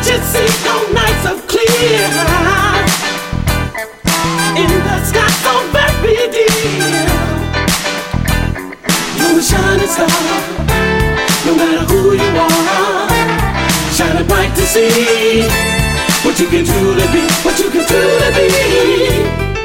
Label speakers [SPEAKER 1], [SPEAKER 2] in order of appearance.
[SPEAKER 1] you see on nights of clear, in the sky so very deep, you're a shining star, no matter who you are, shining bright to see what you can truly be, what you can truly be.